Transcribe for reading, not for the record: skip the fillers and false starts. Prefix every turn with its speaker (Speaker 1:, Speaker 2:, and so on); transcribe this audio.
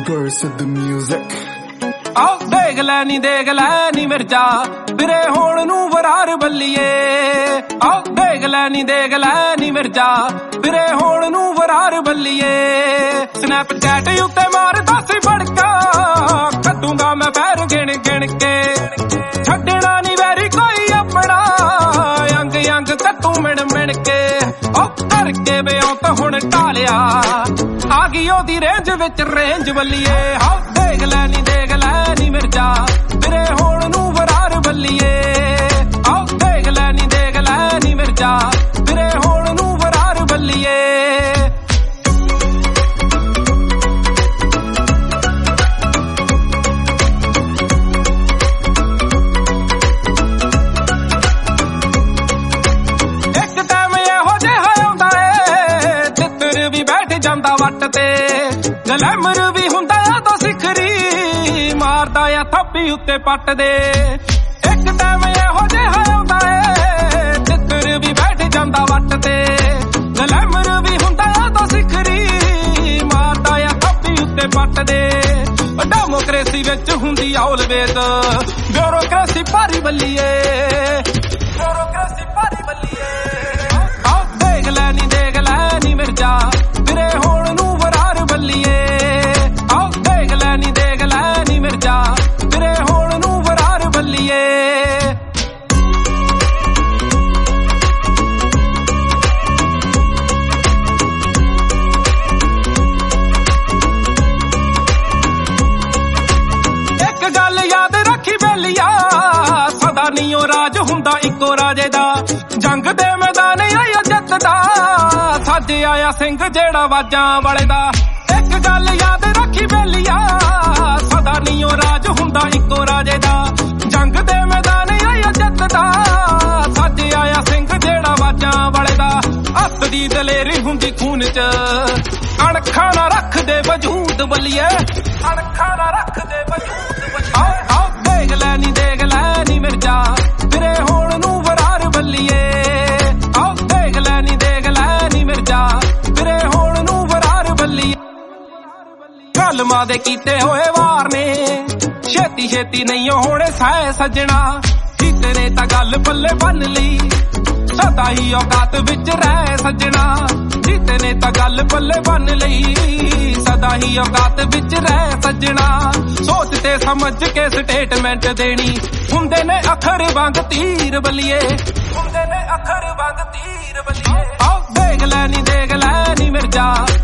Speaker 1: Verse the music.
Speaker 2: ਆਓ ਦੇਖ ਲੈ ਨੀ ਮਿਰਜ਼ਾ ਵੀਰੇ ਹੋਣ ਨੂੰ ਵਰਾਰ ਬੱਲੀਏ। ਆਓ ਦੇਖ ਲੈ ਨੀ ਮਿਰਜ਼ਾ ਵੀਰੇ ਹੋਣ ਨੂੰ ਵਰਾਰ ਬੱਲੀਏ। ਸਨੈਪਚੈਟ ਉੱਤੇ ਮਾਰਦਾ ਸੀ ਫੜਕਾ ਕੱਢੂੰਗਾ ਮੈਂ ਪੈਰ ਗਿਣ ਗਿਣ ਕੇ। ਛੱਡਣਾ ਨੀ ਵੈਰੀ ਕੋਈ ਆਪਣਾ ਅੰਗ ਅੰਗ ਕੱਟੂ ਮਿਣ ਮਿਣ ਕੇ। ਉਹ ਕਰਕੇ ਵਿਆਹ ਤਾਂ ਹੁਣ ਢਾਲਿਆ ਆ ਗਈ ਉਹਦੀ ਰੇਂਜ ਵਿੱਚ ਰੇਂਜ ਬੱਲੀਏ। ਆਓ ਦੇਖ ਲੈ ਨੀ ਮਿਰਜ਼ਾ ਵੀਰੇ ਹੋਣ ਨੂੰ ਵਰਾਰ ਬੱਲੀਏ। ਆਓ ਦੇਖ ਲੈ ਨੀ ਮਿਰਜ਼ਾ ਵੀਰੇ ਹੋਣ ਨੂੰ ਵਰਾਰ ਬੱਲੀਏ। ਇੱਕ ਟਾਈਮ ਇਹੋ ਜਿਹਾ ਆਉਂਦਾ ਏ ਤਿੱਤਰ ਵੀ ਬੈਠ ਜਾਂਦਾ ਵੱਟ ਤੇ। ਗਲੈਮਰ ਵੀ ਹੁੰਦਾ ਤਾਂ ਸਿਖਰੀ ਮਾਰਦਾ ਆ ਥੱਪੀ ਉੱਤੇ ਪੱਟ ਦੇ। ਇੱਕ ਟਾਈਮ ਇਹੋ ਜਿਹਾ ਆਉਂਦਾ ਏ ਤਿੱਤਰ ਵੀ ਬੈਠ ਜਾਂਦਾ ਵੱਟ ਤੇ। ਗਲੈਮਰ ਵੀ ਹੁੰਦਾ ਤਾਂ ਸਿਖਰੀ ਮਾਰਦਾ ਆ ਥੱਪੀ ਉੱਤੇ ਪੱਟ ਦੇ। ਡੈਮੋਕ੍ਰੇਸੀ ਵਿੱਚ ਹੁੰਦੀ ਆਲਵੇਜ਼ ਬਿਊਰੋਕ੍ਰੇਸੀ ਭਾਰੀ ਬੱਲੀਏ। ਬਿਊਰੋਕ੍ਰੇਸੀ ਭਾਰੀ ਬੱਲੀਏ। ਆਓ ਦੇਖ ਲੈ ਨੀ ਮਿਰਜ਼ਾ ਵੀਰੇ ਹੋਣ ਨੂੰ ਵਰਾਰ ਬੱਲੀਏ। ਆਓ ਦੇਖ ਲੈ ਨੀ ਮਿਰਜ਼ਾ ਵੀਰੇ ਹੋਣ ਨੂੰ ਵਰਾਰ ਬੱਲੀਏ। ਇੱਕ ਗੱਲ ਯਾਦ ਰੱਖੀ ਬੇਲੀਆ ਸਦਾ ਨੀ ਉਹ ਰਾਜ ਹੁੰਦਾ ਇੱਕੋ ਰਾਜੇ ਦਾ। ਜੰਗ ਦੇ ਮੈਦਾਨ ਆਇਆ ਜਿੱਤਦਾ ਸੱਜ ਆਇਆ ਸਿੰਘ ਜਿਹੜਾ ਵਾਜਾਂ ਵਾਲੇ ਦਾ। ਇੱਕ ਗੱਲ ਯਾਦ ਰੱਖੀ ਬੇਲੀਆ ਸਦਾ ਨੀ ਉਹ ਰਾਜ ਹੁੰਦਾ ਇੱਕੋ ਰਾਜੇ ਦਾ। ਜੰਗ ਦੇ ਮੈਦਾਨ ਆਇਆ ਜਿੱਤਦਾ ਸੱਜ ਆਇਆ ਸਿੰਘ ਜਿਹੜਾ ਵਾਜਾਂ ਵਾਲੇ ਦਾ। ਹੱਥ ਦੀ ਦਲੇਰੀ ਹੁੰਦੀ ਖੂਨ ਚ ਅਣਖਾਂ ਨਾ ਰੱਖਦੇ ਵਜੂਦ ਬੱਲੀਏ। ਅਣਖਾਂ ਨਾ ਰੱਖਦੇ ਵਜੂਦ। ਆਓ ਦੇਖ ਲੈ ਨੀ ਮਿਰਜ਼ਾ ਵੀਰੇ ਹੋਣ ਨੂੰ ਵਰਾਰ ਬੱਲੀਏ। ਆਓ ਦੇਖ ਲੈ ਨੀ ਮਿਰਜ਼ਾ ਵੀਰੇ ਹੋਣ ਨੂੰ ਵਰਾਰ ਬੱਲੀਏ। ਕਲਮਾਂ ਦੇ ਕੀਤੇ ਹੋਏ ਵਾਰ ਨੇ ਛੇਤੀ ਛੇਤੀ ਨਹੀਂ ਹੋਣੇ ਸਹਿ ਸੱਜਣਾ। ਕੀਤੇ ਨੇ ਤਾਂ ਗੱਲ ਪੱਲੇ ਬੰਨ ਲਈ ਸਦਾ ਹੀ ਔਕਾਤ ਵਿੱਚ ਰਹਿ ਸੱਜਣਾ। ਕੀਤੇ ਨੇ ਤਾਂ ਗੱਲ ਪੱਲੇ ਬੰਨ ਲਈ ਸਦਾ ਹੀ ਔਕਾਤ ਵਿੱਚ ਰਹਿ ਸੱਜਣਾ। ਸੋਚ ਤੇ ਸਮਝ ਕੇ ਸਟੇਟਮੈਂਟ ਦੇਣੀ ਹੁੰਦੇ ਨੇ ਅੱਖਰ ਵਾਂਗ ਤੀਰ ਬੱਲੀਏ। ਹੁੰਦੇ ਨੇ ਅੱਖਰ ਵਾਂਗ ਤੀਰ ਬੱਲੀਏ। ਆਓ ਦੇਖ ਲੈ ਨੀ ਮਿਰਜ਼ਾ